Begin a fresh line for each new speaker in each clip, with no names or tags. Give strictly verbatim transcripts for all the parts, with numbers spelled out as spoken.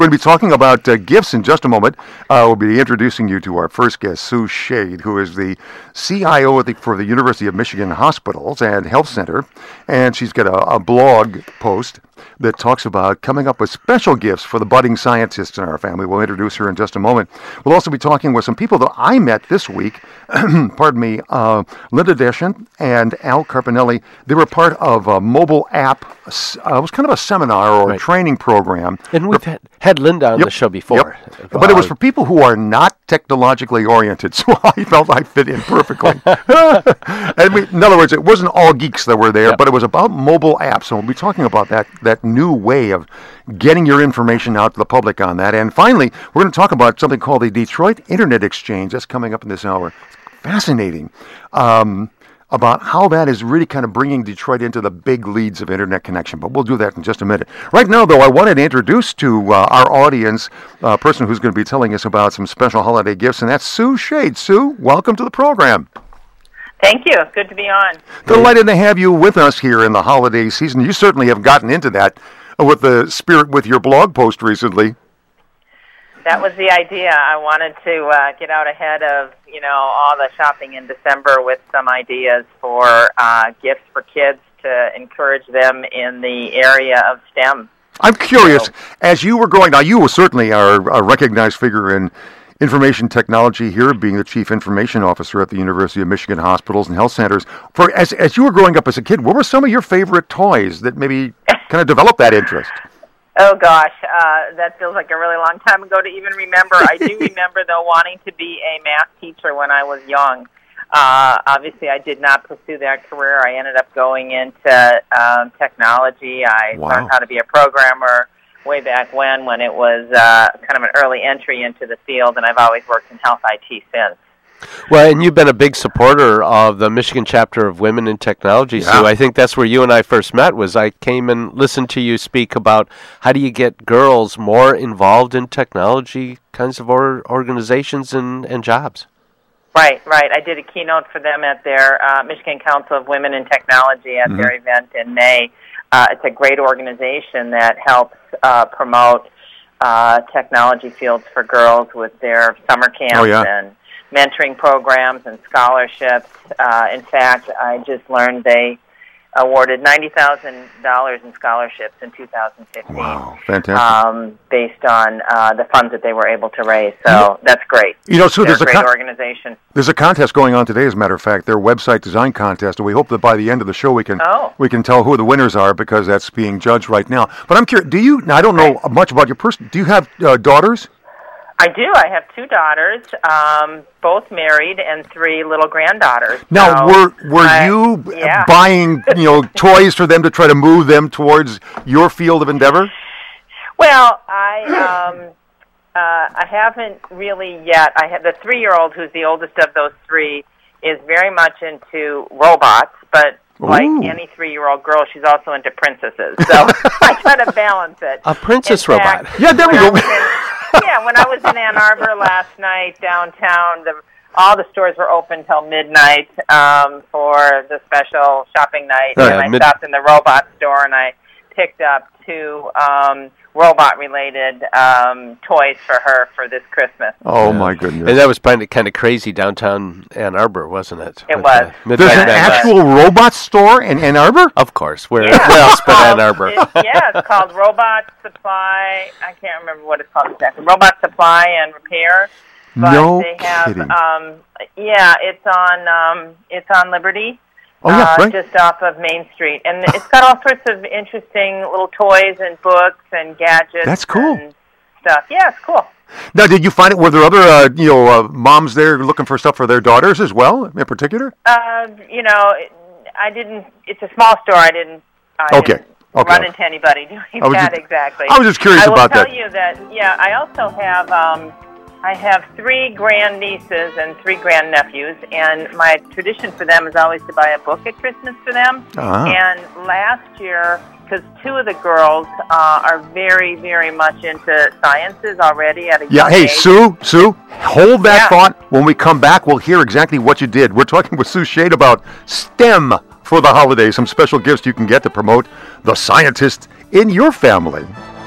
We're going to be talking about uh, gifts in just a moment. Uh, we'll be introducing you to our first guest, Sue Shade, who is the C I O the, for the University of Michigan Hospitals and Health Center. And she's got a, a blog post that talks about coming up with special gifts for the budding scientists in our family. We'll introduce her in just a moment. We'll also be talking with some people that I met this week. Pardon me, uh, Linda Deschent and Al Carpinelli. They were part of a mobile app. Uh, it was kind of a seminar or right. a training program.
And we've had, had Linda on
yep,
the show before.
Yep. But uh, it was for people who are not technologically oriented, so I felt I fit in perfectly. and we, in other words, it wasn't all geeks that were there, yep. but it was about mobile apps. So we'll be talking about that, that new way of getting your information out to the public on that. And finally, we're going to talk about something called the Detroit Internet Exchange. That's coming up in this hour. Fascinating. Um, about how that is really kind of bringing Detroit into the big leads of internet connection. But we'll do that in just a minute. Right now, though, I wanted to introduce to uh, our audience a person who's going to be telling us about some special holiday gifts, and that's Sue Shade. Sue, welcome to the program.
Thank you. Good to be on.
Delighted to have you with us here in the holiday season. You certainly have gotten into that with the spirit with your blog post recently.
That was the idea. I wanted to uh, get out ahead of, you know, all the shopping in December with some ideas for uh, gifts for kids to encourage them in the area of STEM.
I'm curious, so, as you were growing, now you certainly are a recognized figure in information technology here, being the chief information officer at the University of Michigan Hospitals and Health Centers. For as as you were growing up as a kid, what were some of your favorite toys that maybe kind of developed that interest?
Oh, gosh, uh, that feels like a really long time ago to even remember. I do remember, though, wanting to be a math teacher when I was young. Uh, obviously, I did not pursue that career. I ended up going into um, technology. I
wow.
learned how to be a programmer way back when, when it was uh, kind of an early entry into the field, and I've always worked in health I T since.
Well, and you've been a big supporter of the Michigan chapter of Women in Technology, yeah. Sue. I think that's where you and I first met, was I came and listened to you speak about how do you get girls more involved in technology kinds of or- organizations and, and jobs.
Right, right. I did a keynote for them at their uh, Michigan Council of Women in Technology at mm-hmm. their event in May. Uh, it's a great organization that helps uh, promote uh, technology fields for girls with their summer camps
oh, yeah.
and mentoring programs and scholarships. Uh, in fact, I just learned they awarded ninety thousand dollars in scholarships in two thousand fifteen.
Wow, fantastic.
Um, based on uh, the funds that they were able to raise. So yeah. that's great.
You know, so
They're
there's
a great
a con-
organization.
There's a contest going on today, as a matter of fact, their website design contest, and we hope that by the end of the show we can
oh.
we can tell who the winners are, because that's being judged right now. But I'm curious, do you, now I don't know
right.
much about your person, do you have uh, daughters?
I do. I have two daughters, um, both married, and three little granddaughters.
Now,
so
were were
I,
you
yeah.
buying, you know, toys for them to try to move them towards your field of endeavor?
Well, I um, uh, I haven't really yet. I have the three-year-old, who's the oldest of those three, is very much into robots, but like
Ooh.
any three-year-old girl, she's also into princesses. So I try to balance it.
A princess
In
robot.
Fact,
Yeah, there we go.
Yeah, when I was in Ann Arbor last night downtown, the, all the stores were open till midnight um, for the special shopping night.
Uh,
and I
mid-
stopped in the robot store and I picked up two um, robot-related um, toys for her for this Christmas.
Oh, yeah. My goodness.
And that was kind of, kind of crazy downtown Ann Arbor, wasn't it?
It
With,
was.
Uh,
There's an
Madness.
actual robot store in Ann Arbor?
Of course. Where,
Yeah.
where else but Ann
It-
Arbor?
it- yeah, it's called Robot Supply. I can't remember what it's called exactly. Robot Supply and Repair. But
No
they have,
kidding.
Um, yeah, it's on um, it's on Liberty.
Oh, yeah,
uh,
right.
Just off of Main Street. And it's got all sorts of interesting little toys and books and gadgets.
That's cool.
And stuff. Yeah, it's cool.
Now, did you find it, were there other, uh, you know, uh, moms there looking for stuff for their daughters as well, in particular?
Uh, you know, I didn't, it's a small store. I didn't, I
Okay.
didn't
Okay.
run into anybody doing
I was
that
just-
exactly.
I was just curious
I will
about
tell
that.
you that, yeah, I also have, um, I have three grandnieces and three grandnephews, and my tradition for them is always to buy a book at Christmas for them.
Ah.
And last year, because two of the girls uh, are very, very much into sciences already at a
Yeah,
young
hey,
age.
Sue, Sue, hold that
Yeah.
thought. When we come back, we'll hear exactly what you did. We're talking with Sue Shade about STEM for the holidays, some special gifts you can get to promote the scientist in your family.
So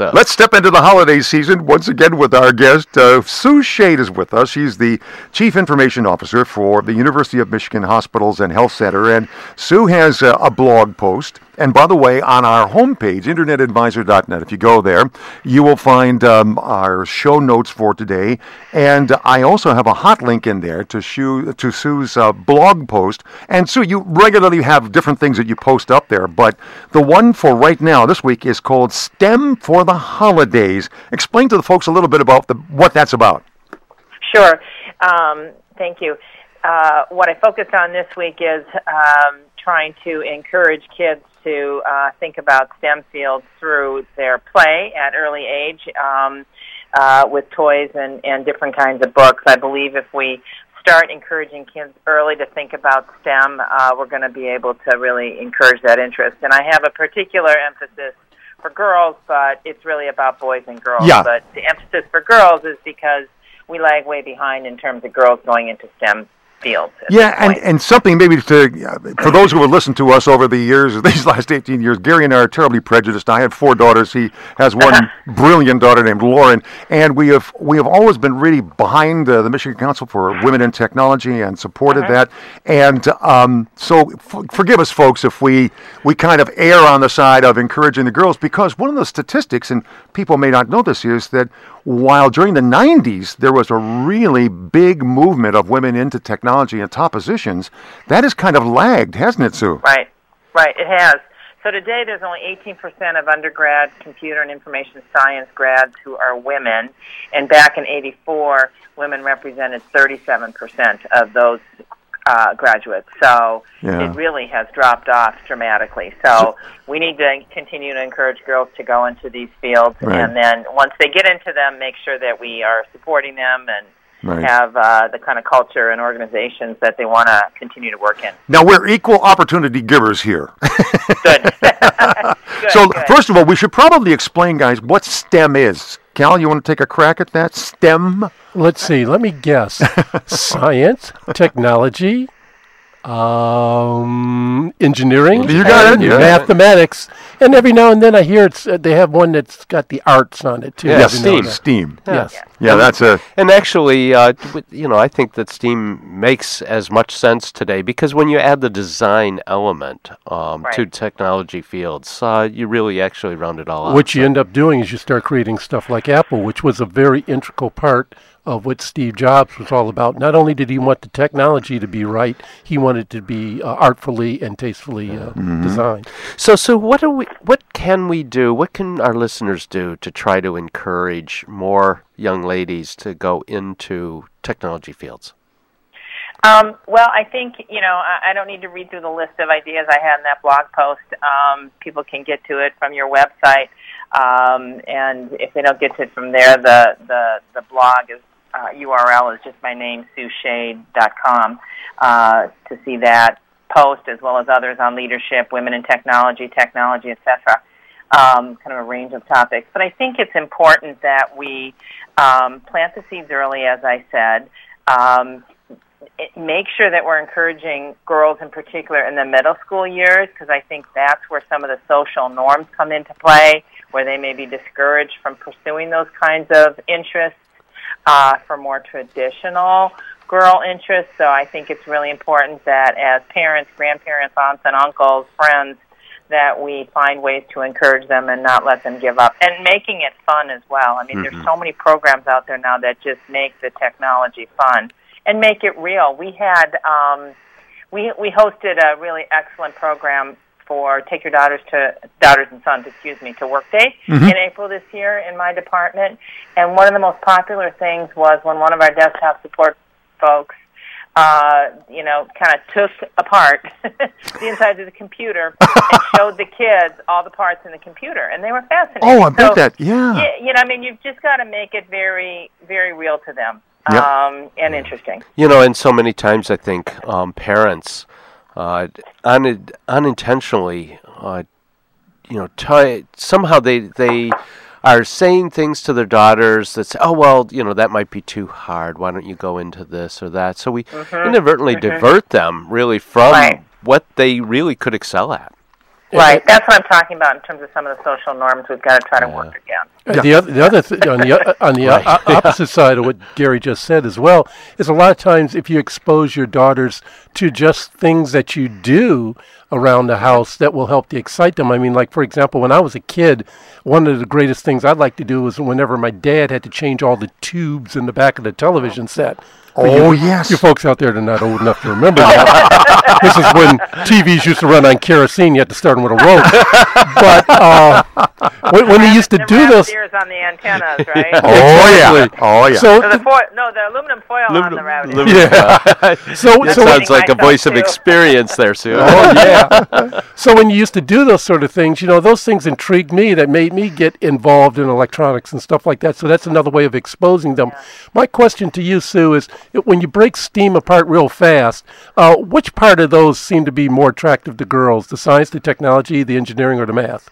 So
let's step into the holiday season once again with our guest. Uh, Sue Schade is with us. She's the Chief Information Officer for the University of Michigan Hospitals and Health Center. And Sue has uh, a blog post. And by the way, on our homepage, internet advisor dot net, if you go there, you will find um, our show notes for today. And I also have a hot link in there to, Sue, to Sue's uh, blog post. And Sue, you regularly have different things that you post up there, but the one for right now, this week, is called STEM for the Holidays. Explain to the folks a little bit about the, what that's about.
Sure. Um, thank you. Uh, what I focused on this week is um, trying to encourage kids to uh, think about STEM fields through their play at early age um, uh, with toys and, and different kinds of books. I believe if we start encouraging kids early to think about STEM, uh, we're going to be able to really encourage that interest. And I have a particular emphasis for girls, but it's really about boys and girls.
Yeah.
But the emphasis for girls is because we lag way behind in terms of girls going into STEM fields.
Yeah, and, and something maybe to, uh, for those who have listened to us over the years, these last eighteen years, Gary and I are terribly prejudiced. I have four daughters. He has one brilliant daughter named Lauren, and we have we have always been really behind uh, the Michigan Council for Women in Technology and supported
Uh-huh.
that. And um, so f- forgive us, folks, if we, we kind of err on the side of encouraging the girls, because one of the statistics, and people may not know this, is that while during the nineties there was a really big movement of women into technology and top positions, that has kind of lagged, hasn't it, Sue?
Right, right, it has. So today there's only eighteen percent of undergrad computer and information science grads who are women, and back in eighty-four, women represented thirty-seven percent of those uh, graduates. So
Yeah.
it really has dropped off dramatically. So we need to continue to encourage girls to go into these fields,
Right.
and then once they get into them, make sure that we are supporting them and
Right.
have uh, the kind of culture and organizations that they want to continue to work in.
Now, we're equal opportunity givers here.
Good. Good,
so,
good.
first of all, we should probably explain, guys, what STEM is. Cal, you want to take a crack at that? STEM?
Let's see. Let me guess. Science, technology, um, engineering,
You got
and
it, yeah.
mathematics, and every now and then I hear it's uh, they have one that's got the arts on it too.
Yeah,
I
Yes,
didn't know
STEAM.
that.
STEAM.
Yes.
Yeah, that's a...
And actually, uh, w- you know, I think that STEAM makes as much sense today because when you add the design element um, to
Right.
technology fields, uh, you really actually round it all out.
What you end up doing is you start creating stuff like Apple, which was a very integral part of what Steve Jobs was all about. Not only did he want the technology to be right, he wanted it to be uh, artfully and tastefully uh, designed.
So, so what do we? What can we do? What can our listeners do to try to encourage more young ladies to go into technology fields?
Um, well, I think, you know, I, I don't need to read through the list of ideas I had in that blog post. Um, people can get to it from your website. Um, and if they don't get to it from there, the, the, the blog is, uh, U R L is just my name, sue schade dot com, uh, to see that post as well as others on leadership, women in technology, technology, et cetera. Um, kind of a range of topics. But I think it's important that we um, plant the seeds early, as I said. Um, it, make sure that we're encouraging girls in particular in the middle school years, because I think that's where some of the social norms come into play, where they may be discouraged from pursuing those kinds of interests uh, for more traditional girl interests. So I think it's really important that as parents, grandparents, aunts and uncles, friends, that we find ways to encourage them and not let them give up. And making it fun as well. I mean,
Mm-hmm.
there's so many programs out there now that just make the technology fun and make it real. We had, um, we we hosted a really excellent program for Take Your Daughters to Daughters and Sons, excuse me, to Work Day
Mm-hmm.
in April this year in my department. And one of the most popular things was when one of our desktop support folks uh, you know, kind of took apart the inside of the computer and showed the kids all the parts in the computer, and they were fascinated.
Oh, I bet
So,
that, yeah.
y- You know, I mean, you've just got to make it very, very real to them
Yep.
um, and interesting.
You know, and so many times I think um, parents uh, un- unintentionally, uh, you know, t- somehow they they are saying things to their daughters that say, oh, well, you know, that might be too hard. Why don't you go into this or that? So we inadvertently divert them really from
Right.
what they really could excel at.
Right. That's what I'm talking about in terms of some of the social norms we've got to try to
Yeah.
work against.
Yeah. The other, the other th- on the o- on the
Right.
o- opposite side of what Gary just said as well is a lot of times if you expose your daughters to just things that you do around the house that will help to excite them. I mean, like for example, when I was a kid, one of the greatest things I'd like to do was whenever my dad had to change all the tubes in the back of the television set. But
Oh,
you,
yes.
You folks out there are not old enough to remember that. This is when T Vs used to run on kerosene. You had to start them with a rope. But uh, when, when they used to
The
do
rabbit
those,
ears on the antennas, right?
Oh, yeah.
Exactly.
Oh, yeah.
So
So the foil, no, the aluminum foil on the rabbit ears.
yeah. So
That
so
sounds like a
myself,
voice of
too.
experience there, Sue.
oh yeah. So when you used to do those sort of things, you know, those things intrigued me. That made me get involved in electronics and stuff like that. So that's another way of exposing them. My question to you, Sue, is it- when you break STEAM apart real fast, uh, which part of those seem to be more attractive to girls? The science, the technology, the engineering, or the math?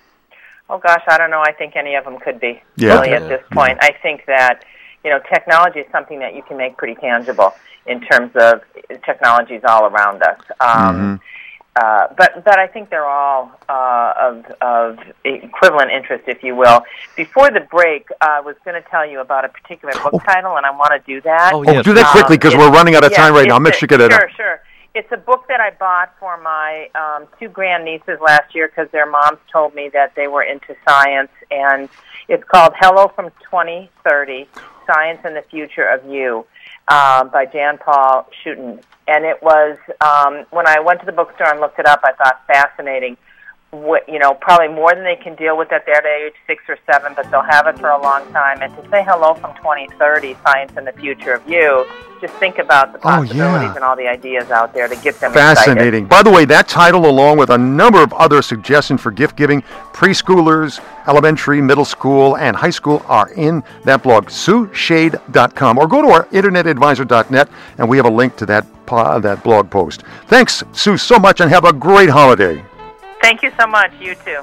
Oh gosh, I don't know. I think any of them could be
Yeah.
really
Okay.
at this point. I think that you know technology is something that you can make pretty tangible in terms of technologies all around us. Um, uh, but but I think they're all uh, of of equivalent interest, if you will. Before the break, I was going to tell you about a particular book title, and I want to do that.
Oh,
Oh,
yes.
do that quickly because
Um,
we're running out of
yeah,
time right now. I'll
it's
make
a-
sure you get it
Sure,
up.
sure. It's a book that I bought for my um, two grandnieces last year because their moms told me that they were into science, and it's called Hello from twenty thirty, Science and the Future of You, uh, by Jan Paul Schuten. And it was, um, when I went to the bookstore and looked it up, I thought fascinating. What, you know, probably more than they can deal with at their age, six or seven, but they'll have it for a long time. And to say hello from twenty thirty, Science and the Future of You, just think about the
Oh,
possibilities
yeah.
and all the ideas out there to get them excited.
Fascinating. By the way, that title, along with a number of other suggestions for gift giving, preschoolers, elementary, middle school, and high school are in that blog, sue shade dot com, or go to our internet advisor dot net, and we have a link to that po- that blog post. Thanks, Sue, so much, and have a great holiday.
Thank you so much. You too.